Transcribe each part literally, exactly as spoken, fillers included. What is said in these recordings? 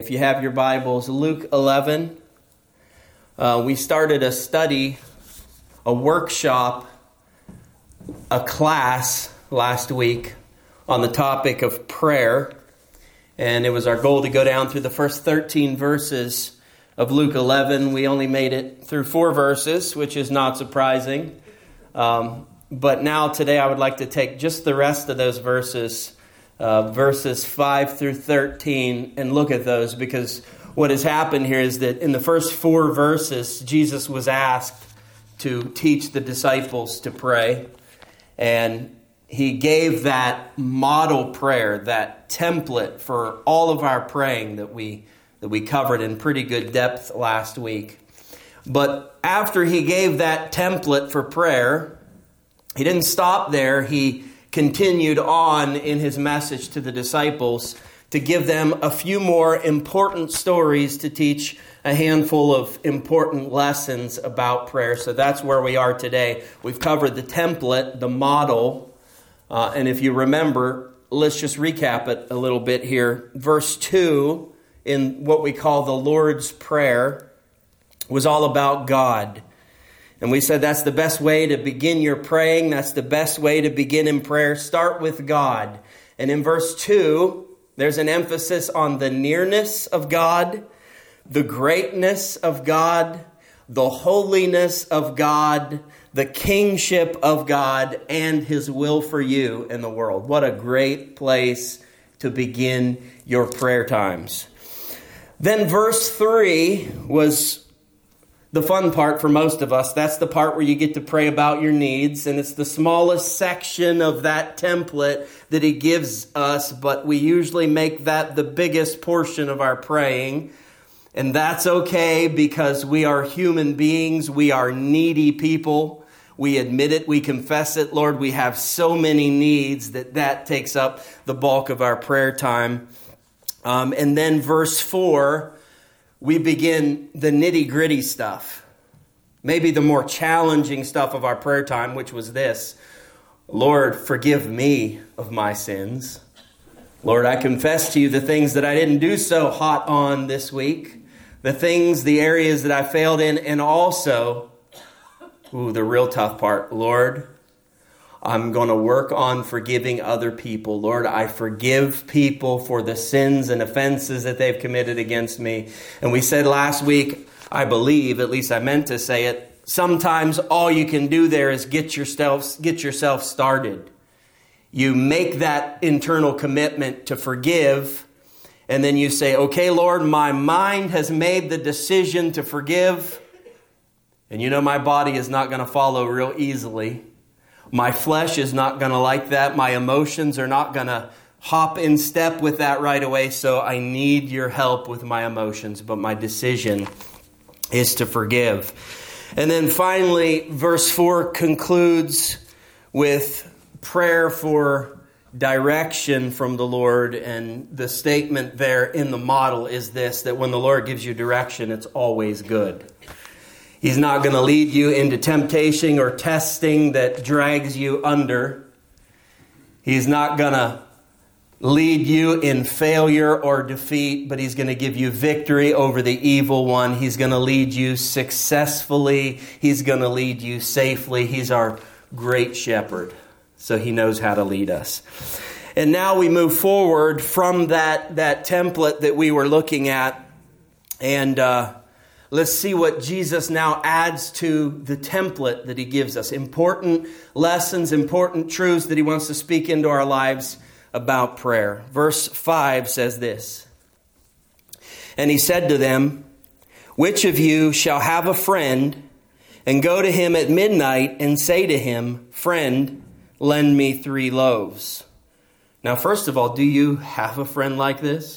If you have your Bibles, Luke eleven, uh, we started a study, a workshop, a class last week on the topic of prayer. And it was our goal to go down through the first thirteen verses of Luke eleven. We only made it through four verses, which is not surprising. Um, but now today I would like to take just the rest of those verses, Uh, verses five through thirteen, and look at those, because what has happened here is that in the first four verses, Jesus was asked to teach the disciples to pray, and he gave that model prayer, that template for all of our praying that we that we covered in pretty good depth last week. But after he gave that template for prayer, he didn't stop there. He continued on in his message to the disciples to give them a few more important stories to teach a handful of important lessons about prayer. So that's where we are today. We've covered the template, the model, uh, and if you remember, let's just recap it a little bit here. Verse two in what we call the Lord's Prayer was all about God. And we said that's the best way to begin your praying. That's the best way to begin in prayer. Start with God. And in verse two, there's an emphasis on the nearness of God, the greatness of God, the holiness of God, the kingship of God, and His will for you in the world. What a great place to begin your prayer times. Then verse three was the fun part for most of us. That's the part where you get to pray about your needs. And it's the smallest section of that template that he gives us. But we usually make that the biggest portion of our praying. And that's okay, because we are human beings. We are needy people. We admit it. We confess it. Lord, we have so many needs that that takes up the bulk of our prayer time. Um, and then verse four, we begin the nitty-gritty stuff, maybe the more challenging stuff of our prayer time, which was this: Lord, forgive me of my sins. Lord, I confess to you the things that I didn't do so hot on this week, the things, the areas that I failed in, and also, ooh, the real tough part, Lord, I'm going to work on forgiving other people. Lord, I forgive people for the sins and offenses that they've committed against me. And we said last week, I believe, at least I meant to say it, sometimes all you can do there is get yourself, get yourself started. You make that internal commitment to forgive, and then you say, okay, Lord, my mind has made the decision to forgive. And you know my body is not going to follow real easily. My flesh is not going to like that. My emotions are not going to hop in step with that right away. So I need your help with my emotions. But my decision is to forgive. And then finally, verse four concludes with prayer for direction from the Lord. And the statement there in the model is this: that when the Lord gives you direction, it's always good. He's not going to lead you into temptation or testing that drags you under. He's not going to lead you in failure or defeat, but He's going to give you victory over the evil one. He's going to lead you successfully. He's going to lead you safely. He's our great shepherd, so He knows how to lead us. And now we move forward from that, that template that we were looking at, and uh, let's see what Jesus now adds to the template that He gives us. Important lessons, important truths that He wants to speak into our lives about prayer. Verse five says this: And He said to them, which of you shall have a friend and go to him at midnight and say to him, friend, lend me three loaves? Now, first of all, do you have a friend like this?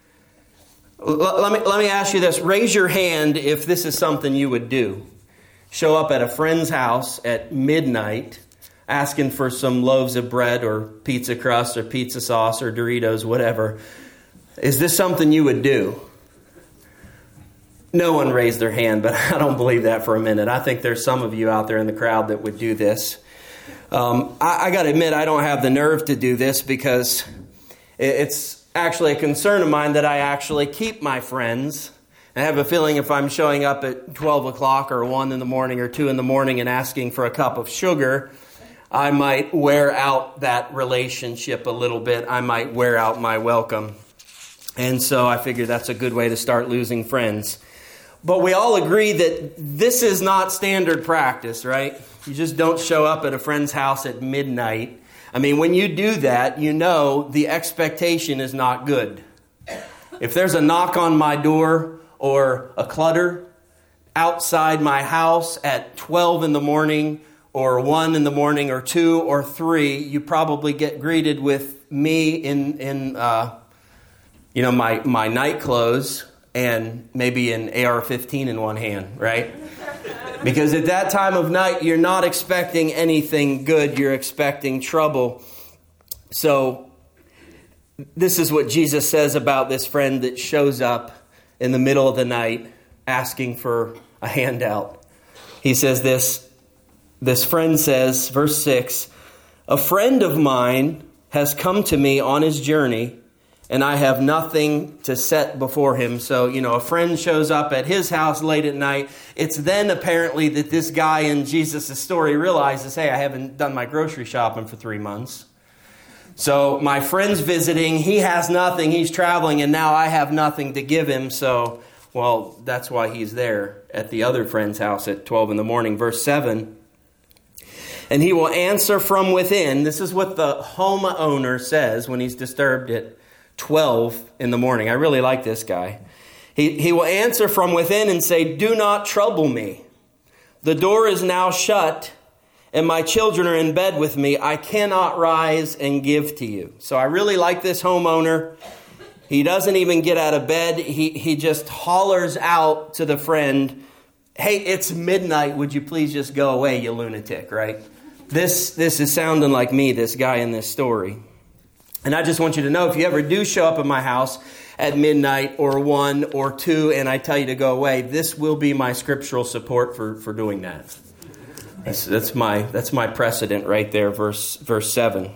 Let me, let me ask you this. Raise your hand if this is something you would do. Show up at a friend's house at midnight asking for some loaves of bread or pizza crust or pizza sauce or Doritos, whatever. Is this something you would do? No one raised their hand, but I don't believe that for a minute. I think there's some of you out there in the crowd that would do this. Um, I, I got to admit, I don't have the nerve to do this because it's actually a concern of mine that I actually keep my friends. I have a feeling if I'm showing up at twelve o'clock or one in the morning or two in the morning and asking for a cup of sugar, I might wear out that relationship a little bit. I might wear out my welcome. And so I figure that's a good way to start losing friends. But we all agree that this is not standard practice, right? You just don't show up at a friend's house at midnight. I mean, when you do that, you know the expectation is not good. If there's a knock on my door or a clutter outside my house at twelve in the morning or one in the morning or two or three, you probably get greeted with me in, in uh, you know, my, my night clothes and maybe an A R fifteen in one hand, right? Because at that time of night, you're not expecting anything good. You're expecting trouble. So this is what Jesus says about this friend that shows up in the middle of the night asking for a handout. He says this, this friend says, verse six, "A friend of mine has come to me on his journey, and I have nothing to set before him." So, you know, a friend shows up at his house late at night. It's then apparently that this guy in Jesus' story realizes, hey, I haven't done my grocery shopping for three months. So my friend's visiting. He has nothing. He's traveling, and now I have nothing to give him. So, well, that's why he's there at the other friend's house at twelve in the morning. Verse seven, "And he will answer from within." This is what the homeowner says when he's disturbed at twelve in the morning. I really like this guy. He, he will answer from within and say, "Do not trouble me. The door is now shut, and my children are in bed with me. I cannot rise and give to you." So I really like this homeowner. He doesn't even get out of bed. He, he just hollers out to the friend, "Hey, it's midnight. Would you please just go away, you lunatic," right? This, this is sounding like me, this guy in this story. And I just want you to know, if you ever do show up at my house at midnight or one or two and I tell you to go away, this will be my scriptural support for, for doing that. That's, that's my that's my precedent right there, verse verse seven.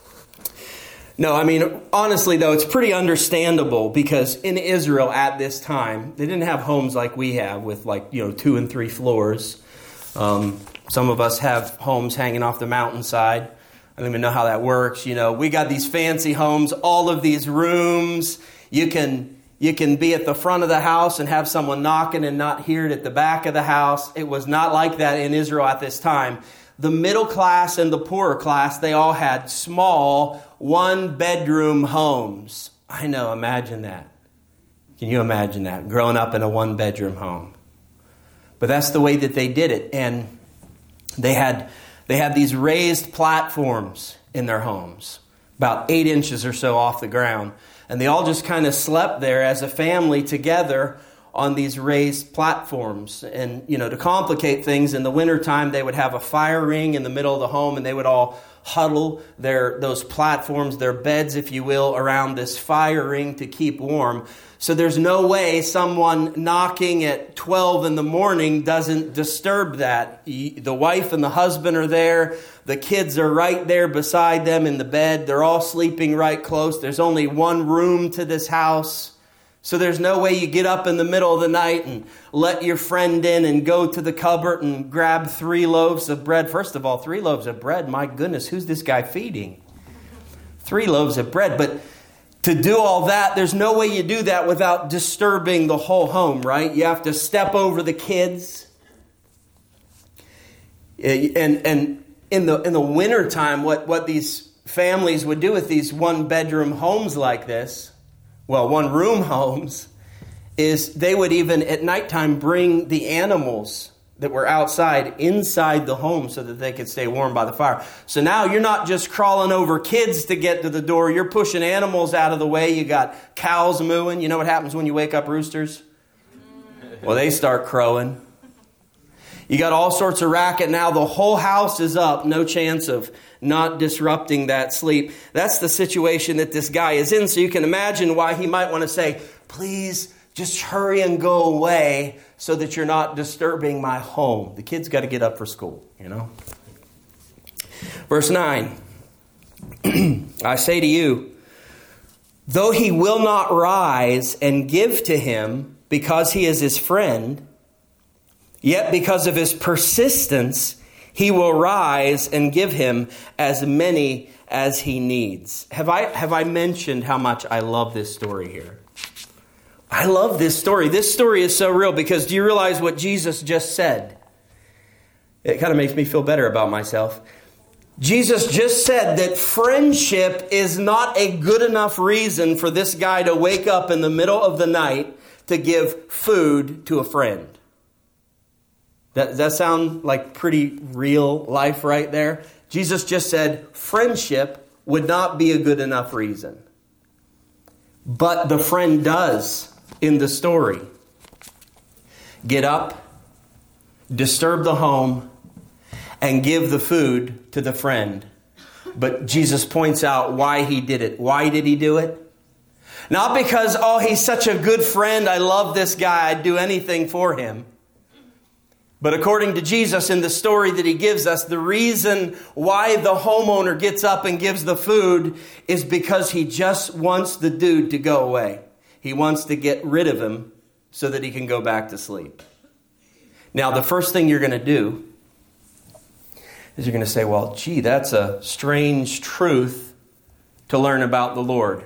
No, I mean, honestly, though, it's pretty understandable because in Israel at this time, they didn't have homes like we have with like, you know, two and three floors. Um, some of us have homes hanging off the mountainside. I don't even know how that works. You know, we got these fancy homes, all of these rooms. You can you can be at the front of the house and have someone knocking and not hear it at the back of the house. It was not like that in Israel at this time. The middle class and the poorer class, they all had small one-bedroom homes. I know, imagine that. Can you imagine that? Growing up in a one-bedroom home. But that's the way that they did it. And they had... They had these raised platforms in their homes, about eight inches or so off the ground. And they all just kind of slept there as a family together on these raised platforms. And, you know, to complicate things, in the wintertime, they would have a fire ring in the middle of the home, and they would all huddle their those platforms, their beds, if you will, around this fire ring to keep warm. So there's no way someone knocking at twelve in the morning doesn't disturb that. The wife and the husband are there. The kids are right there beside them in the bed. They're all sleeping right close. There's only one room to this house. So there's no way you get up in the middle of the night and let your friend in and go to the cupboard and grab three loaves of bread. First of all, three loaves of bread. My goodness, who's this guy feeding? Three loaves of bread. But to do all that, there's no way you do that without disturbing the whole home, right? You have to step over the kids. And and in the in the wintertime, what, what these families would do with these one-bedroom homes like this, well, one-room homes, is they would even at nighttime bring the animals that were outside inside the home so that they could stay warm by the fire. So now you're not just crawling over kids to get to the door. You're pushing animals out of the way. You got cows mooing. You know what happens when you wake up roosters? Well, they start crowing. You got all sorts of racket. Now the whole house is up. No chance of not disrupting that sleep. That's the situation that this guy is in. So you can imagine why he might want to say, please just hurry and go away so that you're not disturbing my home. The kids got to get up for school, you know. Verse nine, I say to you, though he will not rise and give to him because he is his friend, yet because of his persistence, he will rise and give him as many as he needs. Have I, have I mentioned how much I love this story here? I love this story. This story is so real because do you realize what Jesus just said? It kind of makes me feel better about myself. Jesus just said that friendship is not a good enough reason for this guy to wake up in the middle of the night to give food to a friend. That, does that sound like pretty real life right there? Jesus just said friendship would not be a good enough reason. But the friend does in the story. Get up, disturb the home, and give the food to the friend. But Jesus points out why he did it. Why did he do it? Not because, oh, he's such a good friend, I love this guy, I'd do anything for him. But according to Jesus in the story that he gives us, the reason why the homeowner gets up and gives the food is because he just wants the dude to go away. He wants to get rid of him so that he can go back to sleep. Now, the first thing you're going to do is you're going to say, well, gee, that's a strange truth to learn about the Lord.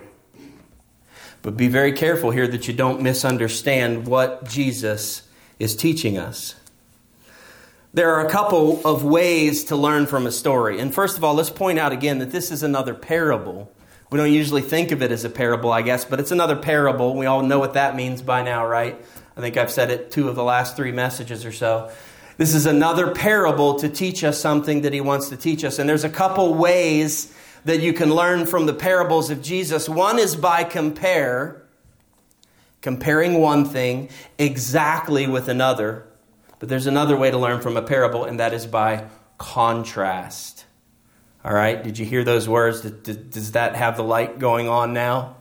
But be very careful here that you don't misunderstand what Jesus is teaching us. There are a couple of ways to learn from a story. And first of all, let's point out again that this is another parable. We don't usually think of it as a parable, I guess, but it's another parable. We all know what that means by now, right? I think I've said it two of the last three messages or so. This is another parable to teach us something that he wants to teach us. And there's a couple ways that you can learn from the parables of Jesus. One is by compare, comparing one thing exactly with another. But there's another way to learn from a parable, and that is by contrast. All right, did you hear those words? Does that have the light going on now?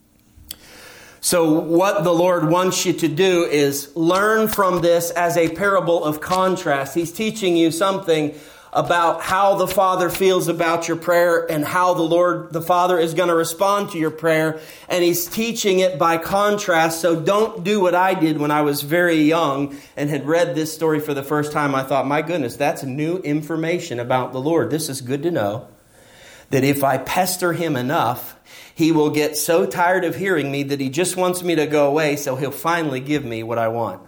So what the Lord wants you to do is learn from this as a parable of contrast. He's teaching you something about how the Father feels about your prayer and how the Lord, the Father, is going to respond to your prayer. And he's teaching it by contrast. So don't do what I did when I was very young and had read this story for the first time. I thought, my goodness, that's new information about the Lord. This is good to know that if I pester him enough, he will get so tired of hearing me that he just wants me to go away, so he'll finally give me what I want.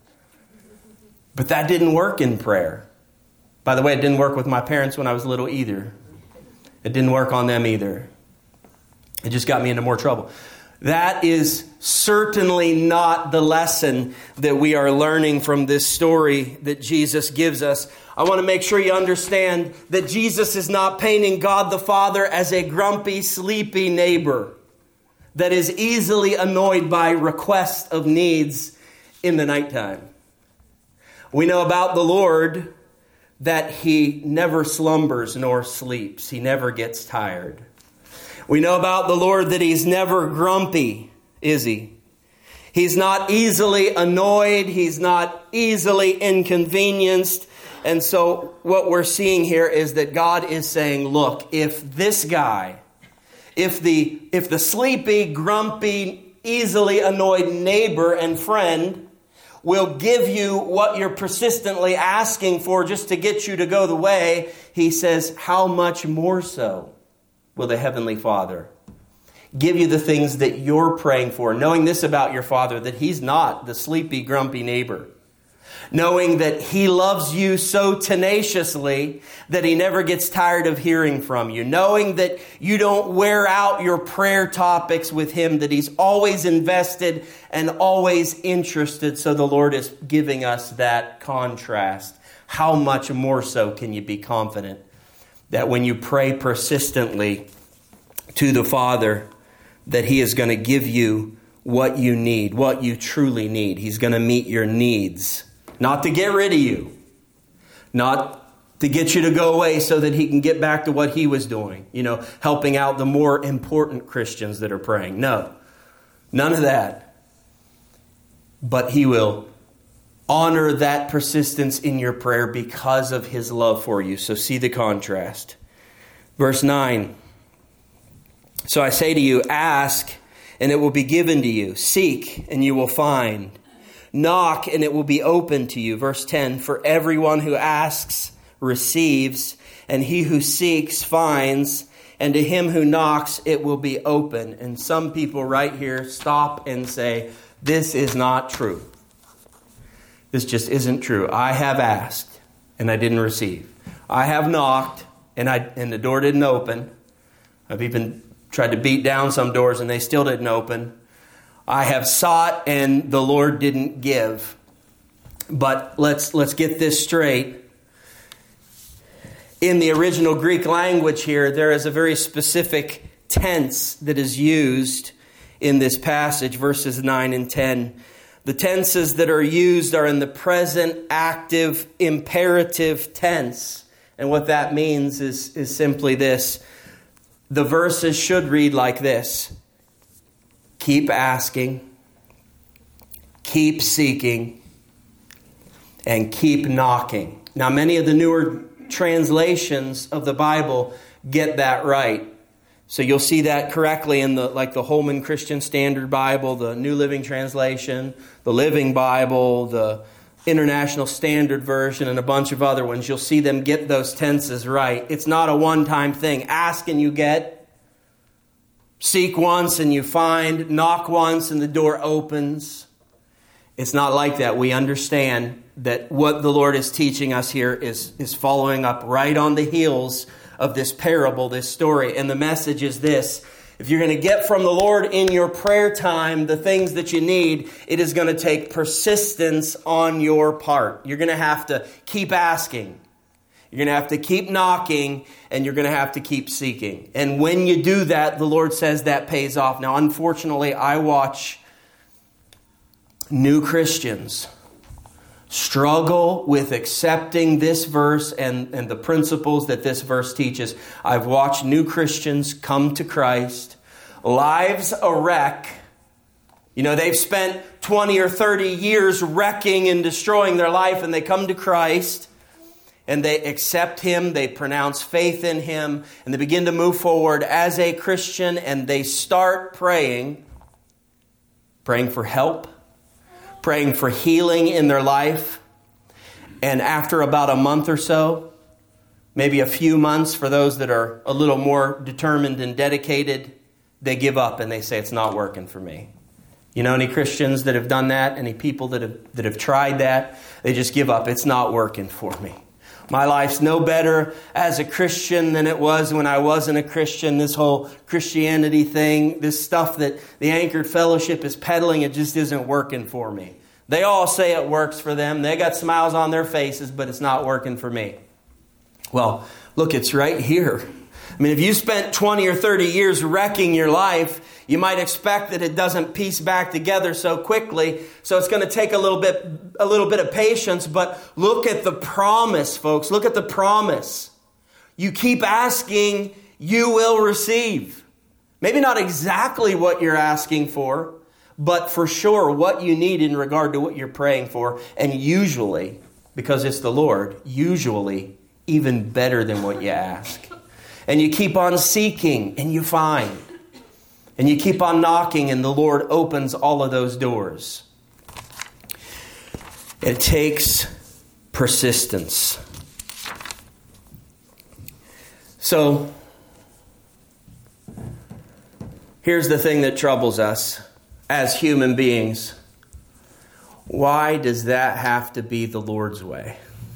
But that didn't work in prayer. By the way, it didn't work with my parents when I was little either. It didn't work on them either. It just got me into more trouble. That is certainly not the lesson that we are learning from this story that Jesus gives us. I want to make sure you understand that Jesus is not painting God the Father as a grumpy, sleepy neighbor that is easily annoyed by requests of needs in the nighttime. We know about the Lord that he never slumbers nor sleeps. He never gets tired. We know about the Lord that he's never grumpy, is he? He's not easily annoyed. He's not easily inconvenienced. And so what we're seeing here is that God is saying, look, if this guy, if the, if the sleepy, grumpy, easily annoyed neighbor and friend will give you what you're persistently asking for just to get you to go the way, he says, how much more so will the Heavenly Father give you the things that you're praying for, knowing this about your Father, that he's not the sleepy, grumpy neighbor. Knowing that he loves you so tenaciously that he never gets tired of hearing from you. Knowing that you don't wear out your prayer topics with him, that he's always invested and always interested. So the Lord is giving us that contrast. How much more so can you be confident that when you pray persistently to the Father, that he is going to give you what you need, what you truly need. He's going to meet your needs. Not to get rid of you. Not to get you to go away so that he can get back to what he was doing. You know, helping out the more important Christians that are praying. No. None of that. But he will honor that persistence in your prayer because of his love for you. So see the contrast. Verse nine. So I say to you, ask and it will be given to you. Seek, and you will find. Knock, and it will be open to you. Verse ten, for everyone who asks receives, and he who seeks finds, and to him who knocks it will be open. And some people right here stop and say, this is not true. This just isn't true. I have asked, and I didn't receive. I have knocked, and I and the door didn't open. I've even tried to beat down some doors, and they still didn't open. I have sought, and the Lord didn't give. But let's let's get this straight. In the original Greek language here, there is a very specific tense that is used in this passage, verses nine and ten. The tenses that are used are in the present active imperative tense. And what that means is, is simply this. The verses should read like this. Keep asking, keep seeking, and keep knocking. Now, many of the newer translations of the Bible get that right. So you'll see that correctly in the like the Holman Christian Standard Bible, the New Living Translation, the Living Bible, the International Standard Version, and a bunch of other ones. You'll see them get those tenses right. It's not a one-time thing. Ask and you get. Seek once and you find. Knock once and the door opens. It's not like that. We understand that what the Lord is teaching us here is, is following up right on the heels of this parable, this story. And the message is this. If you're going to get from the Lord in your prayer time the things that you need, it is going to take persistence on your part. You're going to have to keep asking. You're going to have to keep knocking, and you're going to have to keep seeking. And when you do that, the Lord says that pays off. Now, unfortunately, I watch new Christians struggle with accepting this verse and, and the principles that this verse teaches. I've watched new Christians come to Christ, lives a wreck. You know, they've spent twenty or thirty years wrecking and destroying their life, and they come to Christ and they accept Him, they pronounce faith in Him, and they begin to move forward as a Christian, and they start praying, praying for help, praying for healing in their life. And after about a month or so, maybe a few months for those that are a little more determined and dedicated, they give up and they say, it's not working for me. You know any Christians that have done that? Any people that have, that have tried that? They just give up. It's not working for me. My life's no better as a Christian than it was when I wasn't a Christian. This whole Christianity thing, this stuff that the Anchored Fellowship is peddling, it just isn't working for me. They all say it works for them. They got smiles on their faces, but it's not working for me. Well, look, it's right here. I mean, if you spent twenty or thirty years wrecking your life, you might expect that it doesn't piece back together so quickly. So it's going to take a little bit, a little bit of patience. But look at the promise, folks. Look at the promise. You keep asking, you will receive. Maybe not exactly what you're asking for, but for sure what you need in regard to what you're praying for. And usually, because it's the Lord, usually even better than what you ask. And you keep on seeking and you find. And you keep on knocking and the Lord opens all of those doors. It takes persistence. So, here's the thing that troubles us as human beings. Why does that have to be the Lord's way?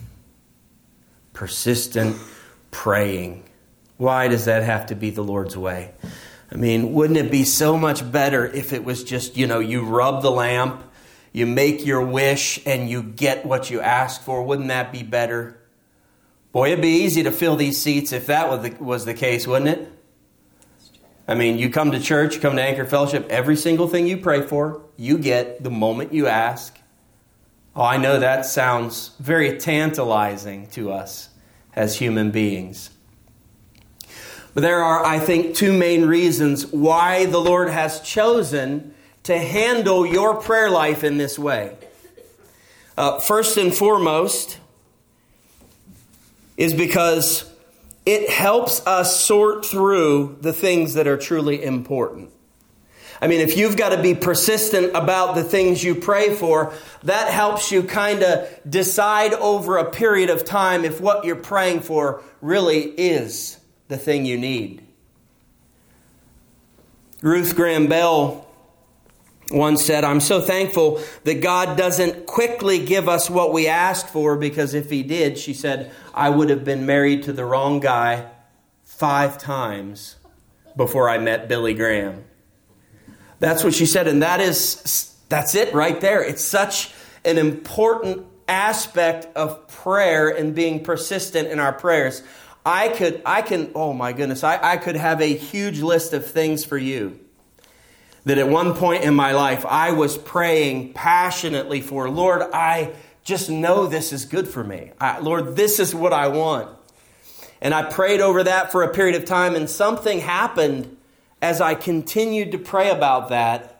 Persistent praying. Why does that have to be the Lord's way? I mean, wouldn't it be so much better if it was just, you know, you rub the lamp, you make your wish, and you get what you ask for? Wouldn't that be better? Boy, it'd be easy to fill these seats if that was the, was the case, wouldn't it? I mean, you come to church, you come to Anchored Fellowship, every single thing you pray for, you get the moment you ask. Oh, I know that sounds very tantalizing to us as human beings. But there are, I think, two main reasons why the Lord has chosen to handle your prayer life in this way. Uh, first and foremost is because it helps us sort through the things that are truly important. I mean, if you've got to be persistent about the things you pray for, that helps you kind of decide over a period of time if what you're praying for really is the thing you need. Ruth Graham Bell once said, "I'm so thankful that God doesn't quickly give us what we ask for, because if He did," she said, "I would have been married to the wrong guy five times before I met Billy Graham." That's what she said, and that is, that's it right there. It's such an important aspect of prayer and being persistent in our prayers. I could, I can, oh my goodness, I, I could have a huge list of things for you that at one point in my life I was praying passionately for. Lord, I just know this is good for me. I, Lord, this is what I want. And I prayed over that for a period of time, and something happened as I continued to pray about that.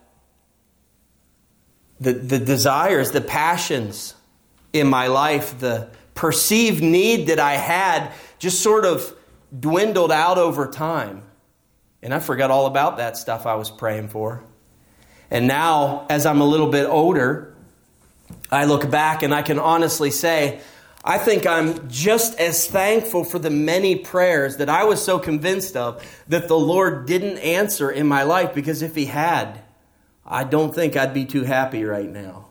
The, the desires, the passions in my life, the perceived need that I had just sort of dwindled out over time. And I forgot all about that stuff I was praying for. And now, as I'm a little bit older, I look back and I can honestly say, I think I'm just as thankful for the many prayers that I was so convinced of that the Lord didn't answer in my life, because if He had, I don't think I'd be too happy right now.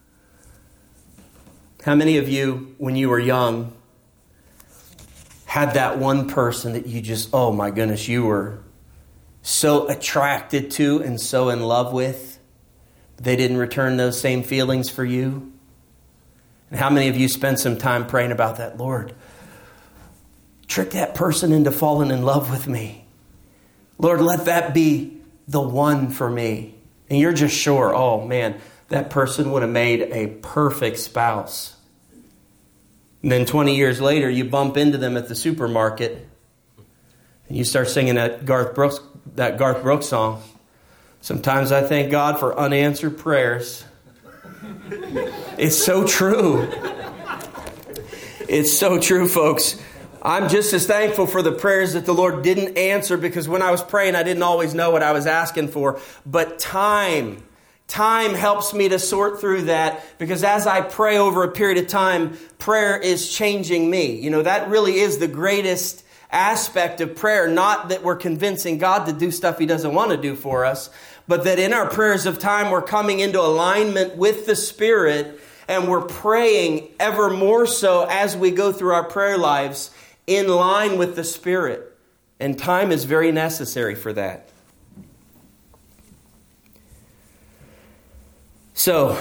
How many of you, when you were young, had that one person that you just, oh my goodness, you were so attracted to and so in love with, they didn't return those same feelings for you? And how many of you spent some time praying about that? Lord, trick that person into falling in love with me. Lord, let that be the one for me. And you're just sure, oh man, that person would have made a perfect spouse. And then twenty years later, you bump into them at the supermarket and you start singing that Garth Brooks, that Garth Brooks song. Sometimes I thank God for unanswered prayers. It's so true. It's so true, folks. I'm just as thankful for the prayers that the Lord didn't answer, because when I was praying, I didn't always know what I was asking for. But time, time helps me to sort through that, because as I pray over a period of time, prayer is changing me. You know, that really is the greatest aspect of prayer. Not that we're convincing God to do stuff He doesn't want to do for us, but that in our prayers of time, we're coming into alignment with the Spirit, and we're praying ever more so as we go through our prayer lives in line with the Spirit. And time is very necessary for that. So,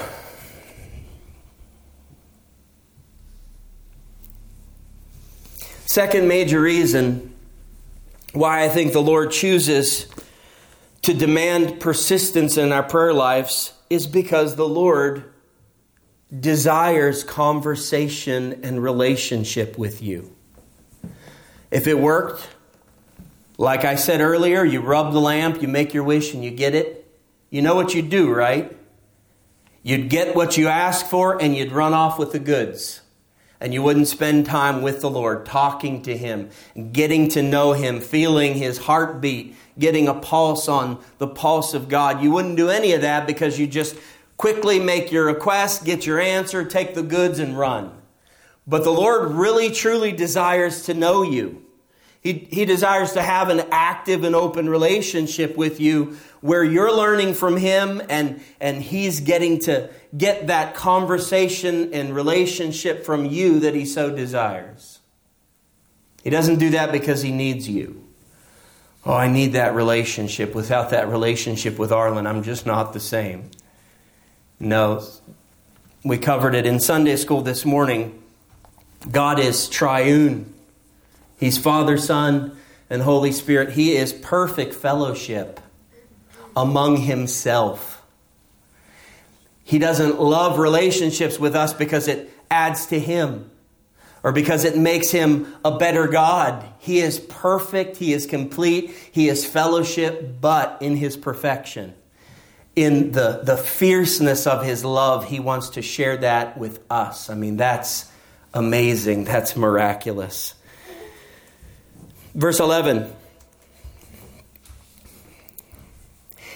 second major reason why I think the Lord chooses to demand persistence in our prayer lives is because the Lord desires conversation and relationship with you. If it worked, like I said earlier, you rub the lamp, you make your wish, and you get it. You know what you'd do, right? You'd get what you ask for, and you'd run off with the goods. And you wouldn't spend time with the Lord, talking to Him, getting to know Him, feeling His heartbeat, getting a pulse on the pulse of God. You wouldn't do any of that, because you just quickly make your request, get your answer, take the goods, and run. But the Lord really, truly desires to know you. He, he desires to have an active and open relationship with you, where you're learning from Him and, and He's getting to get that conversation and relationship from you that He so desires. He doesn't do that because He needs you. Oh, I need that relationship. Without that relationship with Arlen, I'm just not the same. No, we covered it in Sunday school this morning. God is triune. He's Father, Son, and Holy Spirit. He is perfect fellowship among Himself. He doesn't love relationships with us because it adds to Him or because it makes Him a better God. He is perfect. He is complete. He is fellowship, but in His perfection, in the, the fierceness of His love, He wants to share that with us. I mean, that's amazing. That's miraculous. Verse eleven.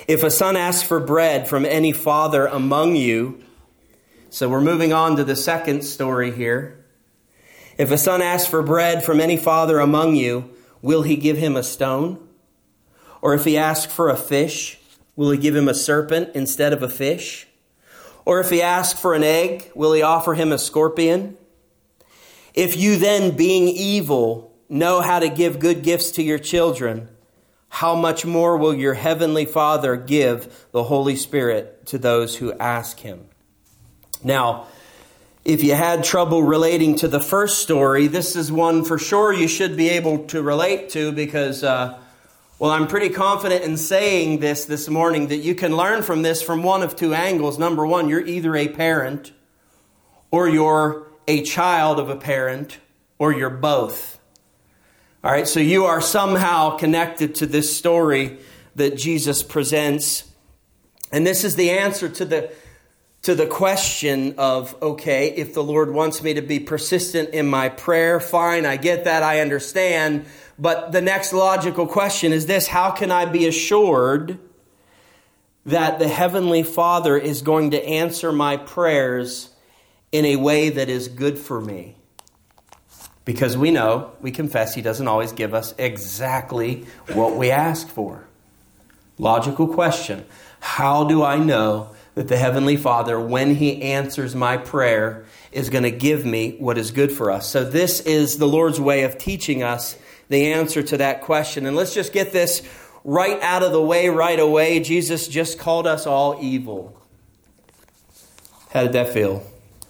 If a son asks for bread from any father among you, so we're moving on to the second story here. If a son asks for bread from any father among you, will he give him a stone? Or if he asks for a fish, will he give him a serpent instead of a fish? Or if he asks for an egg, will he offer him a scorpion? If you then, being evil, know how to give good gifts to your children, how much more will your heavenly Father give the Holy Spirit to those who ask him? Now, if you had trouble relating to the first story, this is one for sure you should be able to relate to because, uh, well, I'm pretty confident in saying this this morning that you can learn from this from one of two angles. Number one, you're either a parent or you're a child of a parent or you're both. All right, so you are somehow connected to this story that Jesus presents. And this is the answer to the to the question of, okay, if the Lord wants me to be persistent in my prayer, fine, I get that, I understand. But the next logical question is this: how can I be assured that the Heavenly Father is going to answer my prayers in a way that is good for me? Because we know, we confess, He doesn't always give us exactly what we ask for. Logical question: how do I know that the Heavenly Father, when He answers my prayer, is going to give me what is good for us? So this is the Lord's way of teaching us the answer to that question. And let's just get this right out of the way right away. Jesus just called us all evil. How did that feel?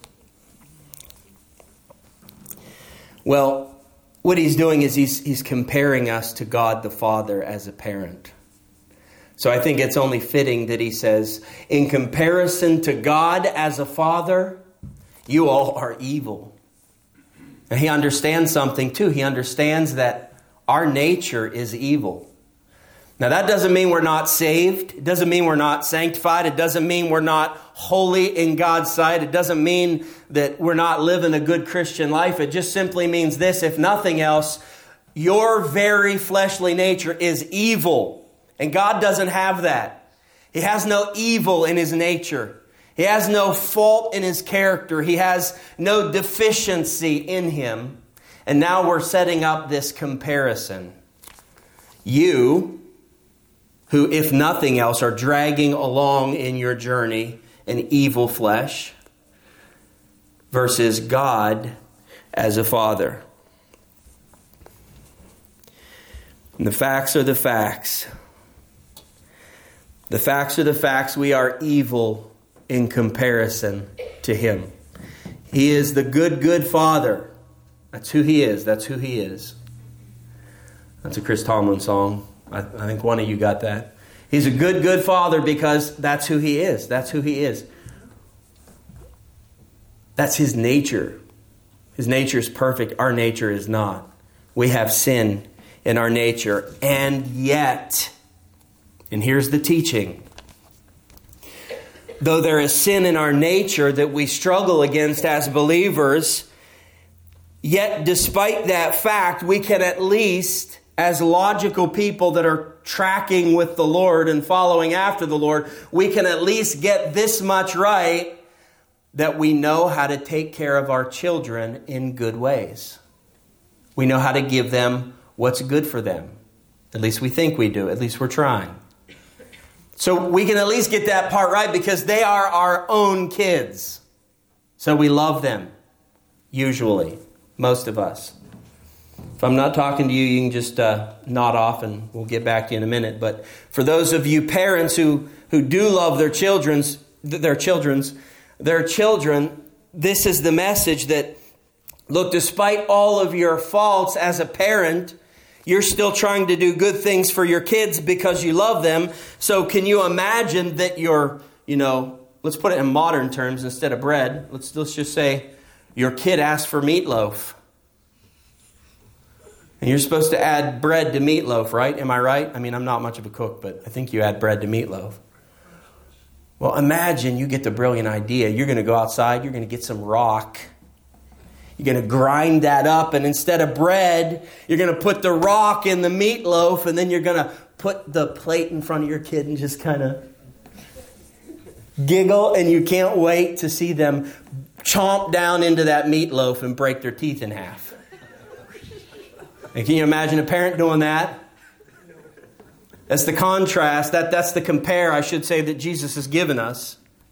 Well, what He's doing is he's, he's comparing us to God the Father as a parent. So I think it's only fitting that He says, in comparison to God as a father, you all are evil. And He understands something too. He understands that our nature is evil. Now that doesn't mean we're not saved. It doesn't mean we're not sanctified. It doesn't mean we're not holy in God's sight. It doesn't mean that we're not living a good Christian life. It just simply means this: if nothing else, your very fleshly nature is evil. And God doesn't have that. He has no evil in His nature. He has no fault in His character. He has no deficiency in Him. And now we're setting up this comparison. You, who, if nothing else, are dragging along in your journey an evil flesh, versus God as a father. And the facts are the facts. The facts are the facts. We are evil in comparison to Him. He is the good, good Father. That's who He is. That's who He is. That's a Chris Tomlin song. I, I think one of you got that. He's a good, good Father because that's who He is. That's who He is. That's His nature. His nature is perfect. Our nature is not. We have sin in our nature. And yet, and here's the teaching, though there is sin in our nature that we struggle against as believers, yet despite that fact, we can at least, as logical people that are tracking with the Lord and following after the Lord, we can at least get this much right, that we know how to take care of our children in good ways. We know how to give them what's good for them. At least we think we do. At least we're trying. So we can at least get that part right because they are our own kids. So we love them, usually, most of us. If I'm not talking to you, you can just uh, nod off and we'll get back to you in a minute. But for those of you parents who, who do love their children's, their children's, their children, this is the message that, look, despite all of your faults as a parent, you're still trying to do good things for your kids because you love them. So can you imagine that your, you know, let's put it in modern terms instead of bread. Let's, let's just say your kid asked for meatloaf. And you're supposed to add bread to meatloaf, right? Am I right? I mean, I'm not much of a cook, but I think you add bread to meatloaf. Well, imagine you get the brilliant idea. You're going to go outside. You're going to get some rock. You're going to grind that up. And instead of bread, you're going to put the rock in the meatloaf. And then you're going to put the plate in front of your kid and just kind of giggle, and you can't wait to see them chomp down into that meatloaf and break their teeth in half. And can you imagine a parent doing that? That's the contrast. That, that's the compare, I should say, that Jesus has given us.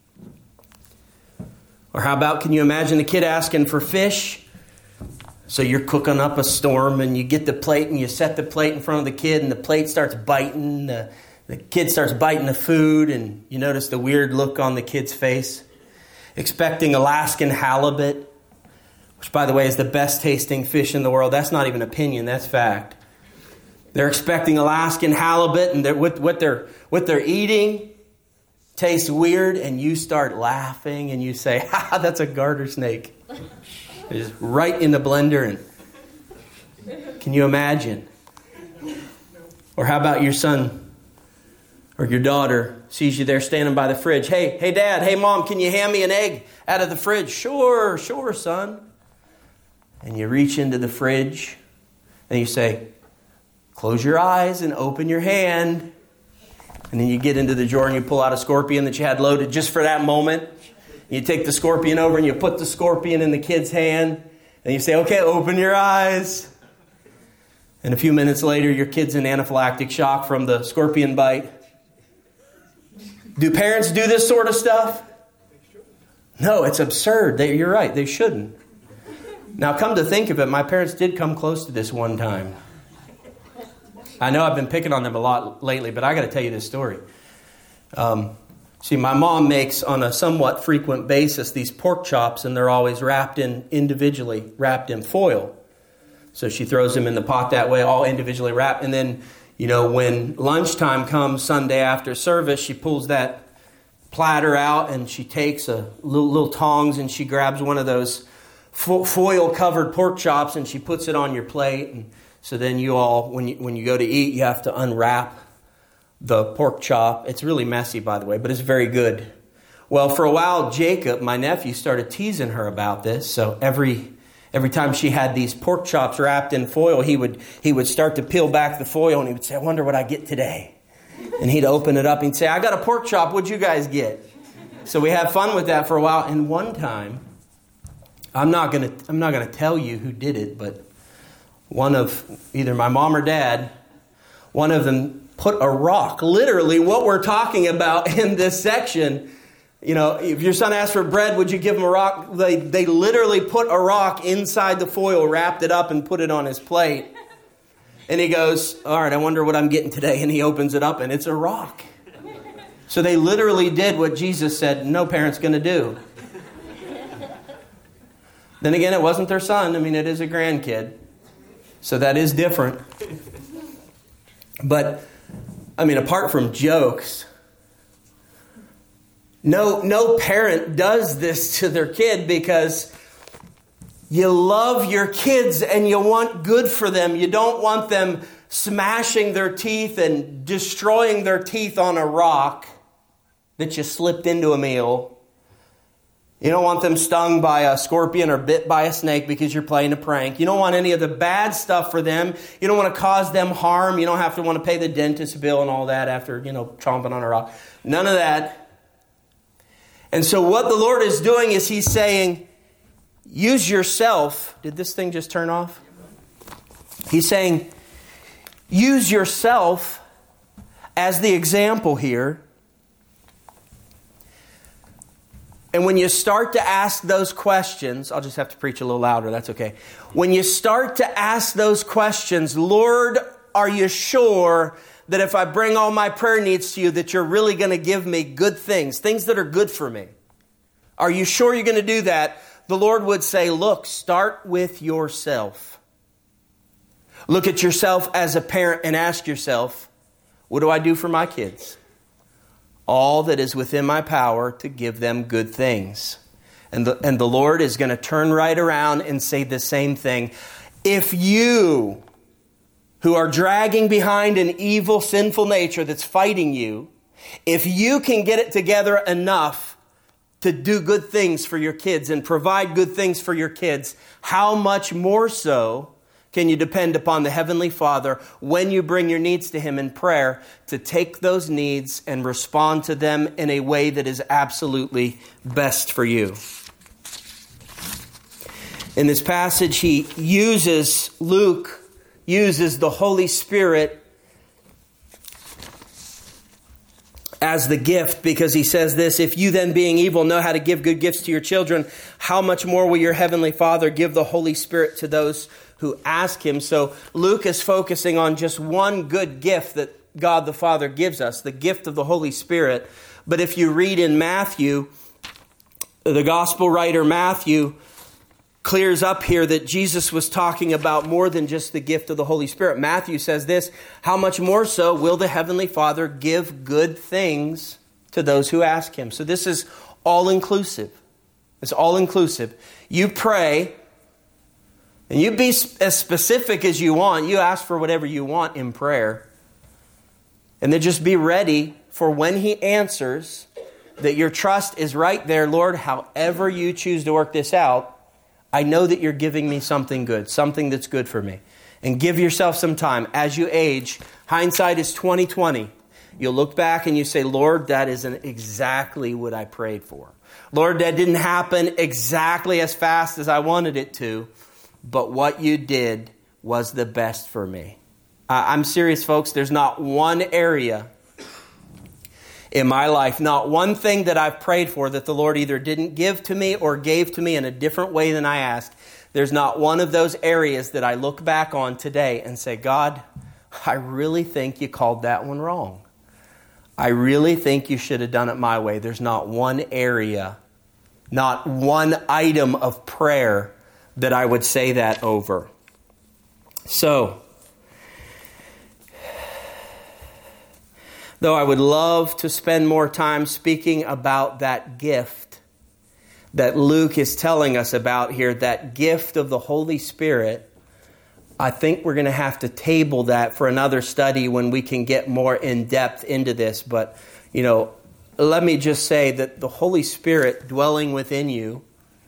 Or how about, can you imagine the kid asking for fish? So you're cooking up a storm and you get the plate and you set the plate in front of the kid and the plate starts biting. The, the kid starts biting the food and you notice the weird look on the kid's face. Expecting Alaskan halibut, which by the way is the best tasting fish in the world. That's not even opinion, that's fact. They're expecting Alaskan halibut and they're, what, what, they're, what they're eating tastes weird and you start laughing and you say, ha, that's a garter snake. Just right in the blender. And can you imagine? Or how about your son or your daughter sees you there standing by the fridge. Hey, hey dad, hey mom, can you hand me an egg out of the fridge? Sure, sure son. And you reach into the fridge and you say, close your eyes and open your hand. And then you get into the drawer and you pull out a scorpion that you had loaded just for that moment. You take the scorpion over and you put the scorpion in the kid's hand. And you say, okay, open your eyes. And a few minutes later, your kid's in anaphylactic shock from the scorpion bite. Do parents do this sort of stuff? No, it's absurd. They, you're right, they shouldn't. Now, come to think of it, my parents did come close to this one time. I know I've been picking on them a lot lately, but I got to tell you this story. Um... See, my mom makes on a somewhat frequent basis these pork chops, and they're always wrapped in individually wrapped in foil. So she throws them in the pot that way, all individually wrapped. And then, you know, when lunchtime comes Sunday after service, she pulls that platter out and she takes a little, little tongs and she grabs one of those foil covered pork chops and she puts it on your plate. And so then you all, when you when you go to eat, you have to unwrap the pork chop. It's really messy, by the way, but it's very good. Well, for a while, Jacob, my nephew, started teasing her about this. So every every time she had these pork chops wrapped in foil, he would he would start to peel back the foil and he would say, I wonder what I get today. And he'd open it up and he'd say, I got a pork chop. What'd you guys get? So we had fun with that for a while. And one time, I'm not gonna I'm not gonna tell you who did it, but one of either my mom or dad, one of them put a rock, literally what we're talking about in this section. You know, if your son asked for bread, would you give him a rock? They they literally put a rock inside the foil, wrapped it up and put it on his plate. And he goes, all right, I wonder what I'm getting today. And he opens it up and it's a rock. So they literally did what Jesus said no parent's going to do. Then again, it wasn't their son. I mean, it is a grandkid. So that is different. But I mean, apart from jokes, no, no parent does this to their kid because you love your kids and you want good for them. You don't want them smashing their teeth and destroying their teeth on a rock that you slipped into a meal. You don't want them stung by a scorpion or bit by a snake because you're playing a prank. You don't want any of the bad stuff for them. You don't want to cause them harm. You don't have to want to pay the dentist bill and all that after, you know, chomping on a rock. None of that. And so what the Lord is doing is He's saying, use yourself. Did this thing just turn off? He's saying, use yourself as the example here. And when you start to ask those questions, I'll just have to preach a little louder, that's okay. When you start to ask those questions, Lord, are you sure that if I bring all my prayer needs to you, that you're really going to give me good things, things that are good for me? Are you sure you're going to do that? The Lord would say, look, start with yourself. Look at yourself as a parent and ask yourself, what do I do for my kids? All that is within my power to give them good things. And the, and the Lord is going to turn right around and say the same thing. If you, who are dragging behind an evil, sinful nature that's fighting you, if you can get it together enough to do good things for your kids and provide good things for your kids, how much more so can you depend upon the Heavenly Father when you bring your needs to Him in prayer to take those needs and respond to them in a way that is absolutely best for you? In this passage, he uses, Luke uses the Holy Spirit as the gift, because he says this: if you then, being evil, know how to give good gifts to your children, how much more will your Heavenly Father give the Holy Spirit to those who ask Him? So Luke is focusing on just one good gift that God the Father gives us, the gift of the Holy Spirit. But if you read in Matthew, the gospel writer Matthew clears up here that Jesus was talking about more than just the gift of the Holy Spirit. Matthew says this: how much more so will the Heavenly Father give good things to those who ask Him? So this is all-inclusive. It's all-inclusive. You pray, and you be as specific as you want. You ask for whatever you want in prayer. And then just be ready for when He answers, that your trust is right there. Lord, however you choose to work this out, I know that you're giving me something good, something that's good for me. And give yourself some time. As you age, hindsight is twenty twenty. You'll look back and you say, Lord, that isn't exactly what I prayed for. Lord, that didn't happen exactly as fast as I wanted it to, but what you did was the best for me. Uh, I'm serious, folks. There's not one area in my life, not one thing that I've prayed for that the Lord either didn't give to me or gave to me in a different way than I asked. There's not one of those areas that I look back on today and say, God, I really think you called that one wrong. I really think you should have done it my way. There's not one area, not one item of prayer that I would say that over. So, though I would love to spend more time speaking about that gift that Luke is telling us about here, that gift of the Holy Spirit, I think we're going to have to table that for another study when we can get more in depth into this. But, you know, let me just say that the Holy Spirit dwelling within you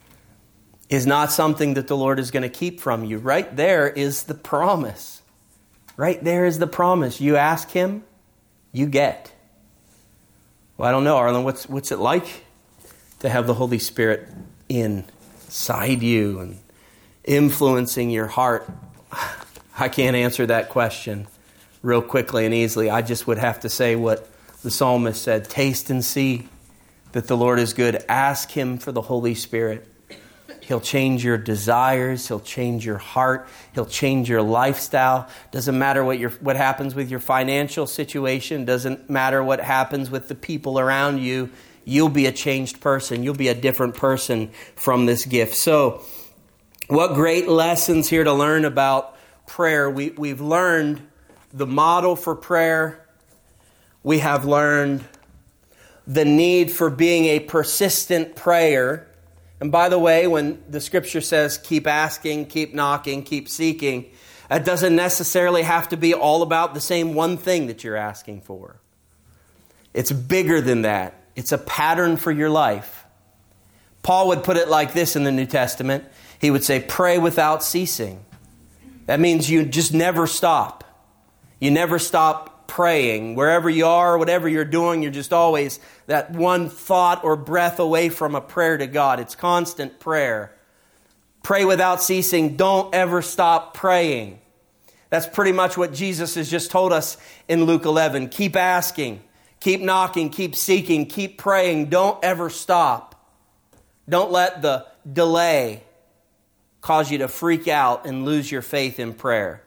is not something that the Lord is going to keep from you. Right there is the promise. Right there is the promise. You ask Him, you get. Well, I don't know, Arlen, what's what's it like to have the Holy Spirit inside you and influencing your heart? I can't answer that question real quickly and easily. I just would have to say what the psalmist said: taste and see that the Lord is good. Ask Him for the Holy Spirit. He'll change your desires. He'll change your heart. He'll change your lifestyle. Doesn't matter what your what happens with your financial situation. Doesn't matter what happens with the people around you. You'll be a changed person. You'll be a different person from this gift. So, what great lessons here to learn about prayer. We, we've learned the model for prayer. We have learned the need for being a persistent prayer. And by the way, when the Scripture says keep asking, keep knocking, keep seeking, it doesn't necessarily have to be all about the same one thing that you're asking for. It's bigger than that. It's a pattern for your life. Paul would put it like this in the New Testament. He would say, pray without ceasing. That means you just never stop. You never stop praying. Wherever you are, whatever you're doing, you're just always that one thought or breath away from a prayer to God. It's constant prayer. Pray without ceasing. Don't ever stop praying. That's pretty much what Jesus has just told us in Luke eleven. Keep asking, keep knocking, keep seeking, keep praying. Don't ever stop. Don't let the delay cause you to freak out and lose your faith in prayer.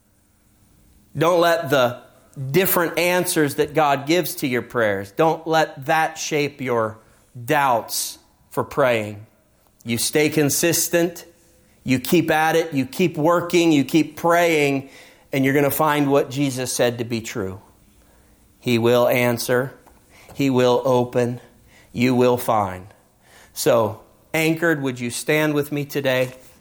Don't let the different answers that God gives to your prayers, don't let that shape your doubts for praying. You stay consistent, you keep at it, you keep working, you keep praying, and you're going to find what Jesus said to be true. He will answer, He will open, you will find. So, anchored, would you stand with me today?